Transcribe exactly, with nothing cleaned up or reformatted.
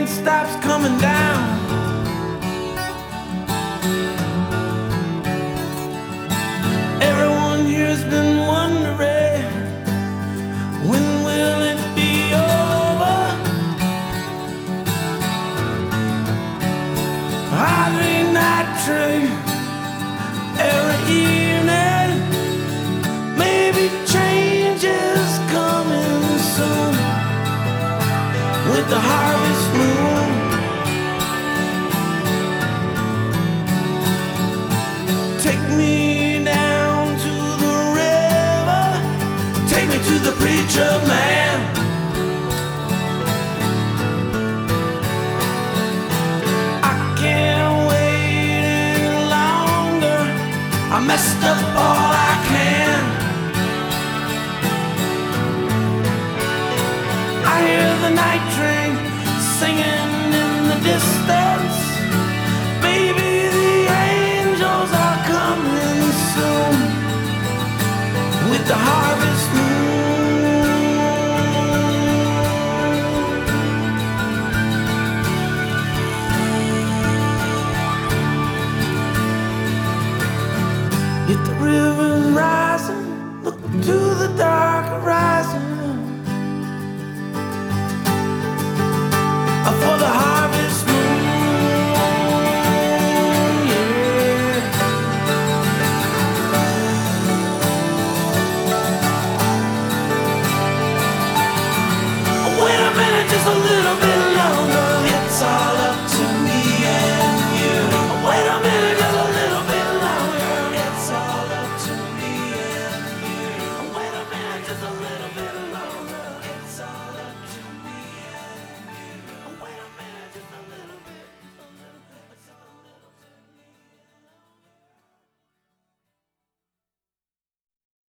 rain stops coming down. Everyone here's been wondering, when will it be over? Hardly night train every evening. Maybe change is coming soon with the harvest moon. Take me down to the river, take me to the preacher man. I can't wait any longer, I messed up all I can. I hear the night train singing in the distance. Baby, the angels are coming soon with the harvest moon. If the river's rising, look to the dark horizon.